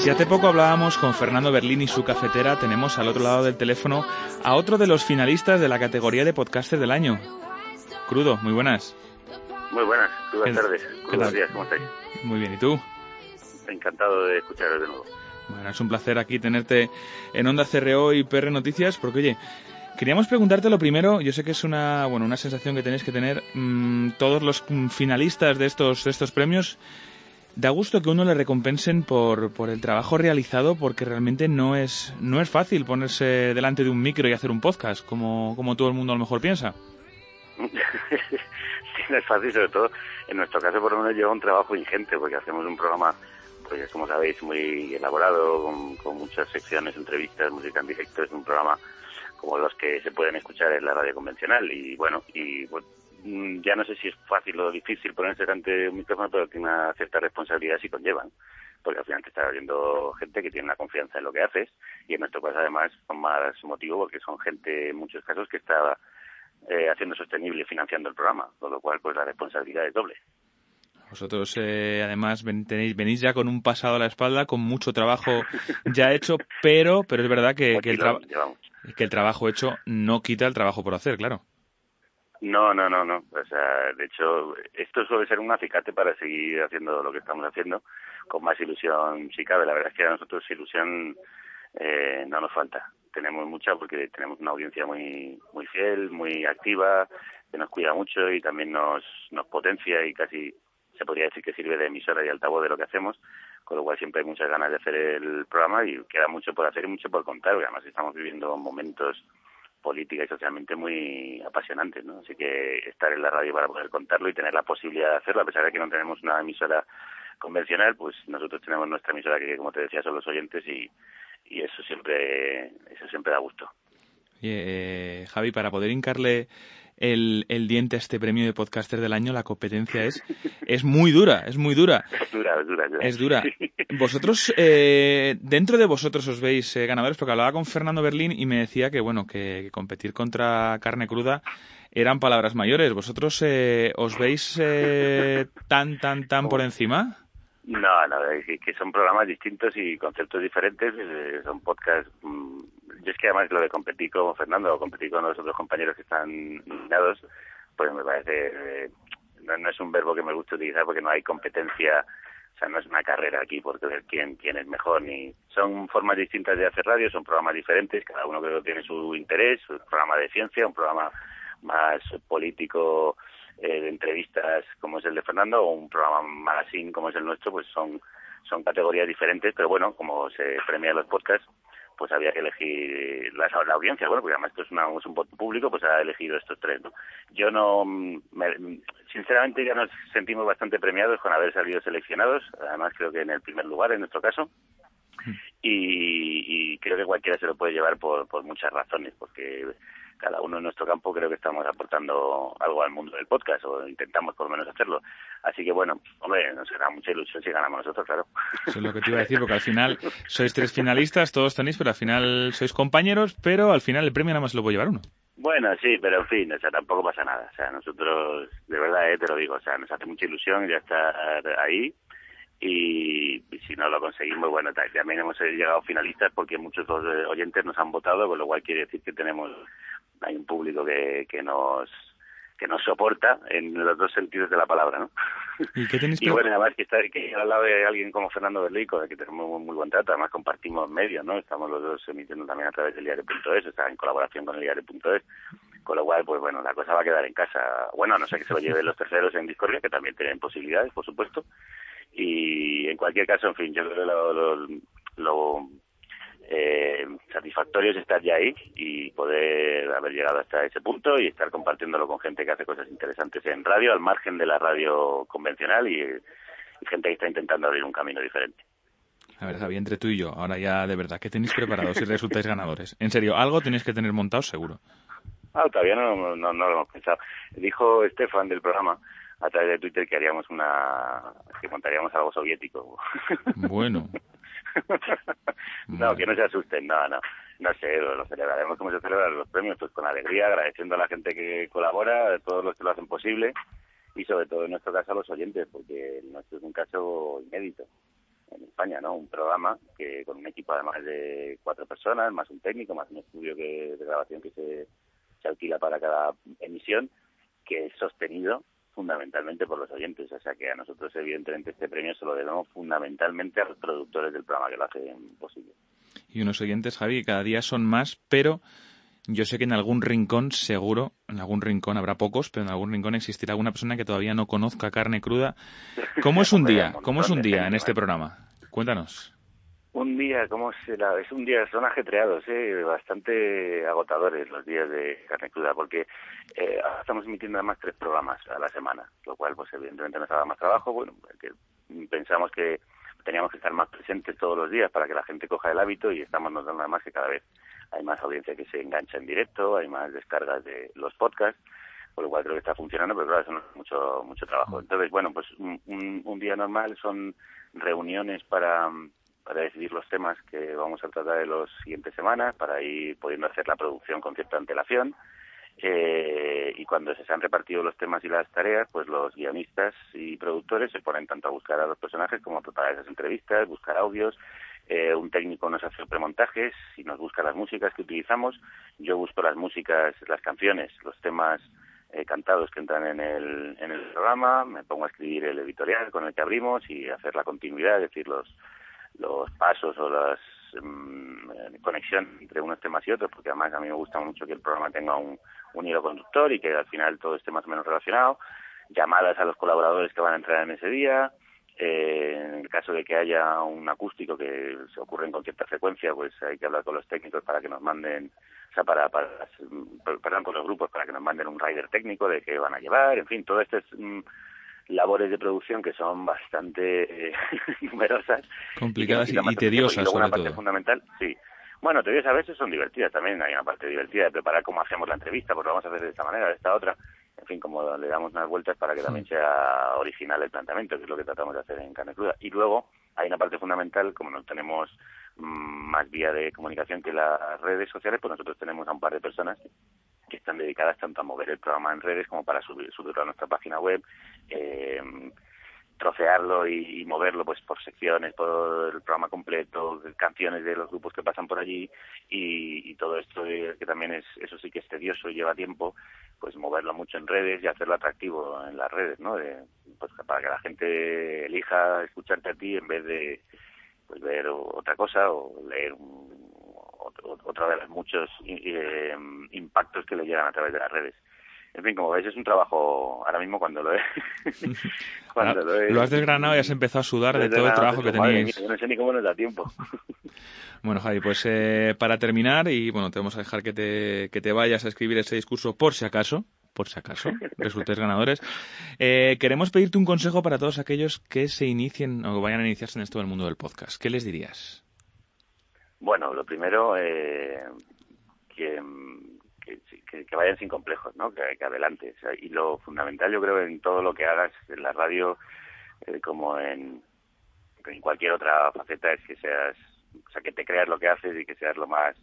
Si hace poco hablábamos con Fernando Berlín y su cafetera, tenemos al otro lado del teléfono a otro de los finalistas de la categoría de podcaster del año. Crudo, muy buenas. Muy buenas, buenas tardes, buenos días, ¿cómo estáis? Muy bien, ¿y tú? Encantado de escucharos de nuevo. Bueno, es un placer aquí tenerte en Onda CRO y PR Noticias, porque oye, queríamos preguntarte lo primero, yo sé que es una sensación que tenéis que tener todos los finalistas de estos premios. Da gusto que uno le recompensen por el trabajo realizado, porque realmente no es fácil ponerse delante de un micro y hacer un podcast, como todo el mundo a lo mejor piensa. Sí, no es fácil, sobre todo en nuestro caso por lo menos lleva un trabajo ingente, porque hacemos un programa, pues como sabéis, muy elaborado, con muchas secciones, entrevistas, música en directo. Es un programa como los que se pueden escuchar en la radio convencional y bueno, ya no sé si es fácil o difícil ponerse delante un micrófono, pero tiene una cierta responsabilidad si conllevan, porque al final te está oyendo gente que tiene una confianza en lo que haces, y en nuestro caso además con más motivo porque son gente en muchos casos que está haciendo sostenible y financiando el programa, con lo cual pues la responsabilidad es doble. Vosotros además venís ya con un pasado a la espalda, con mucho trabajo ya hecho, pero es verdad que el trabajo hecho no quita el trabajo por hacer, claro. No. O sea, de hecho, esto suele ser un acicate para seguir haciendo lo que estamos haciendo con más ilusión, si cabe. La verdad es que a nosotros ilusión no nos falta. Tenemos mucha porque tenemos una audiencia muy fiel, muy activa, que nos cuida mucho y también nos potencia y casi se podría decir que sirve de emisora y altavoz de lo que hacemos, con lo cual siempre hay muchas ganas de hacer el programa y queda mucho por hacer y mucho por contar, porque además estamos viviendo momentos política y socialmente muy apasionantes, ¿no? Así que estar en la radio para poder contarlo y tener la posibilidad de hacerlo, a pesar de que no tenemos una emisora convencional, pues nosotros tenemos nuestra emisora que, como te decía, son los oyentes y eso siempre da gusto. Javi, para poder hincarle el diente a este premio de podcaster del año, la competencia es muy dura, es muy dura. Es dura. Vosotros, dentro de vosotros os veis ganadores, porque hablaba con Fernando Berlín y me decía que que competir contra Carne Cruda eran palabras mayores. ¿Vosotros os veis tan por encima? No, es que son programas distintos y conceptos diferentes, son podcasts. Yo es que además lo de competir con Fernando o competir con los otros compañeros que están nominados, pues me parece, no es un verbo que me gusta utilizar porque no hay competencia, o sea, no es una carrera aquí por ver quién es mejor, ni son formas distintas de hacer radio, son programas diferentes, cada uno creo que tiene su interés, un programa de ciencia, un programa más político, de entrevistas como es el de Fernando, o un programa magazine como es el nuestro, pues son categorías diferentes, pero bueno, como se premian los podcasts, pues había que elegir la audiencia, bueno, porque además esto es un voto público, pues ha elegido estos tres, ¿no? Yo sinceramente ya nos sentimos bastante premiados con haber salido seleccionados, además creo que en el primer lugar en nuestro caso, y creo que cualquiera se lo puede llevar por muchas razones, porque cada uno en nuestro campo creo que estamos aportando algo al mundo del podcast, o intentamos por lo menos hacerlo. Así que bueno, hombre, nos hará mucha ilusión si ganamos nosotros, claro. Eso es lo que te iba a decir, porque al final sois tres finalistas, todos tenéis, pero al final sois compañeros, pero al final el premio nada más lo puede llevar uno. Bueno, sí, pero en fin, o sea, tampoco pasa nada. O sea, nosotros, de verdad, te lo digo, o sea, nos hace mucha ilusión ya estar ahí. Y si no lo conseguimos, bueno, también hemos llegado finalistas porque muchos oyentes nos han votado, con lo cual quiere decir que hay un público que nos soporta en los dos sentidos de la palabra, ¿no? Y bueno, además que al lado de alguien como Fernando Berlín, con el que tenemos muy buen trato, además compartimos medios, ¿no? Estamos los dos emitiendo también a través del diario.es, está en colaboración con el diario.es, con lo cual, pues bueno, la cosa va a quedar en casa. Bueno, a no ser que se lo lleven los terceros en Discordia, que también tienen posibilidades, por supuesto. Y en cualquier caso, en fin, yo creo que lo satisfactorio es estar ya ahí y poder haber llegado hasta ese punto y estar compartiéndolo con gente que hace cosas interesantes en radio, al margen de la radio convencional y gente que está intentando abrir un camino diferente. A ver, Javi, entre tú y yo, ahora ya de verdad, ¿qué tenéis preparado si resultáis ganadores? En serio, algo tenéis que tener montado seguro. Todavía no lo hemos pensado. Dijo Estefan del programa a través de Twitter que que montaríamos algo soviético. Bueno. No, que no se asusten, no sé, lo celebraremos como se celebran los premios, pues con alegría, agradeciendo a la gente que colabora, a todos los que lo hacen posible y sobre todo en nuestro caso a los oyentes, porque nuestro es un caso inédito. España, ¿no? Un programa que con un equipo además de 4 personas, más un técnico, más un estudio de grabación que se alquila para cada emisión, que es sostenido fundamentalmente por los oyentes. O sea que a nosotros, evidentemente, este premio se lo debemos fundamentalmente a los productores del programa que lo hacen posible. Y unos oyentes, Javi, que cada día son más, pero yo sé que en algún rincón, seguro, en algún rincón, habrá pocos, pero en algún rincón existirá alguna persona que todavía no conozca Carne Cruda. ¿Cómo es un día? ¿Cómo es un día en este programa? Cuéntanos. Un día, ¿cómo será? Es un día, son ajetreados, bastante agotadores los días de Carne Cruda, porque ahora estamos emitiendo además 3 programas a la semana, lo cual pues evidentemente nos da más trabajo. Bueno, que pensamos que teníamos que estar más presentes todos los días para que la gente coja el hábito, y estamos notando además que cada vez hay más audiencia que se engancha en directo, hay más descargas de los podcasts, por lo cual creo que está funcionando, pero claro, eso no es mucho trabajo. Entonces, bueno, pues un día normal son reuniones para decidir los temas que vamos a tratar en las siguientes semanas, para ir pudiendo hacer la producción con cierta antelación. Y cuando se han repartido los temas y las tareas, pues los guionistas y productores se ponen tanto a buscar a los personajes como a preparar esas entrevistas, buscar audios. Un técnico nos hace premontajes y nos busca las músicas que utilizamos. Yo busco las músicas, las canciones, los temas cantados que entran en el programa. Me pongo a escribir el editorial con el que abrimos y hacer la continuidad, es decir, los pasos o las conexión entre unos temas y otros, porque además a mí me gusta mucho que el programa tenga un hilo conductor y que al final todo esté más o menos relacionado. Llamadas a los colaboradores que van a entrar en ese día. En el caso de que haya un acústico que se ocurre con cierta frecuencia, pues hay que hablar con los técnicos para que nos manden, o sea, perdón, con los grupos para que nos manden un rider técnico de qué van a llevar. En fin, todo esto es labores de producción que son bastante numerosas, complicadas y tediosas, y luego sobre una parte todo fundamental, sí. Bueno, tediosas a veces son divertidas también. Hay una parte divertida de preparar cómo hacemos la entrevista, pues lo vamos a hacer de esta manera, de esta otra. En fin, como le damos unas vueltas para que también sea original el planteamiento, que es lo que tratamos de hacer en Carne Cruda. Y luego hay una parte fundamental, como no tenemos más vía de comunicación que las redes sociales, pues nosotros tenemos a un par de personas que están dedicadas tanto a mover el programa en redes como para subirlo a nuestra página web, trocearlo y moverlo pues por secciones, por el programa completo, canciones de los grupos que pasan por allí, y todo esto que también eso sí que es tedioso y lleva tiempo, pues moverlo mucho en redes y hacerlo atractivo en las redes, ¿no? Pues para que la gente elija escucharte a ti en vez de pues ver otra cosa o leer otra de los muchos impactos que le llegan a través de las redes. En fin, como veis, es un trabajo, ahora mismo cuando lo has desgranado y has empezado a sudar de todo el trabajo que teníais. Yo no sé ni cómo nos da tiempo. Bueno, Javi, pues para terminar, y bueno, te vamos a dejar que te vayas a escribir ese discurso por si acaso resultéis ganadores. Queremos pedirte un consejo para todos aquellos que se inicien o vayan a iniciarse en esto del mundo del podcast. ¿Qué les dirías? Bueno, lo primero, que vayan sin complejos, ¿no? Que adelante. O sea, y lo fundamental, yo creo, en todo lo que hagas en la radio, como en cualquier otra faceta, es que seas, o sea, que te creas lo que haces y que seas lo más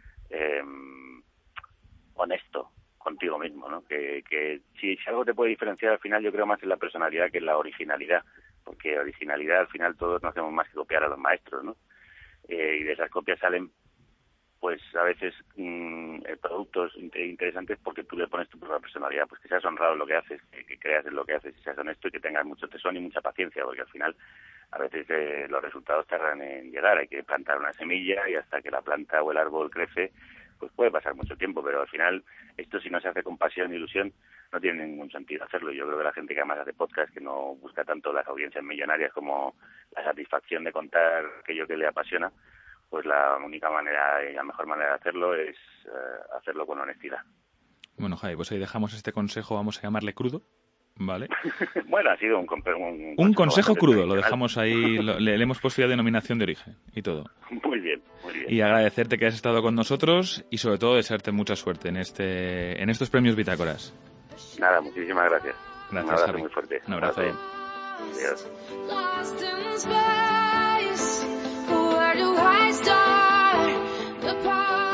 honesto contigo mismo, ¿no? Que si algo te puede diferenciar al final, yo creo más en la personalidad que en la originalidad, porque originalidad al final todos no hacemos más que copiar a los maestros, ¿no? Y de esas copias salen pues a veces productos interesantes porque tú le pones tu propia personalidad, pues que seas honrado en lo que haces, que creas en lo que haces, que seas honesto y que tengas mucho tesón y mucha paciencia, porque al final a veces los resultados tardan en llegar. Hay que plantar una semilla y hasta que la planta o el árbol crece, pues puede pasar mucho tiempo, pero al final esto, si no se hace con pasión e ilusión, no tiene ningún sentido hacerlo. Yo creo que la gente que además hace podcast, que no busca tanto las audiencias millonarias como la satisfacción de contar aquello que le apasiona, pues la única manera y la mejor manera de hacerlo es hacerlo con honestidad. Bueno, Javi, pues ahí dejamos este consejo, vamos a llamarle crudo, ¿vale? Bueno, ha sido un consejo crudo, lo dejamos ahí, le hemos puesto ya denominación de origen y todo. Muy bien, muy bien. Y agradecerte que has estado con nosotros y sobre todo desearte mucha suerte en estos premios Bitácoras. Nada, muchísimas gracias. Gracias, un abrazo Javi. Muy fuerte. Un abrazo. Adiós. Where do I start? The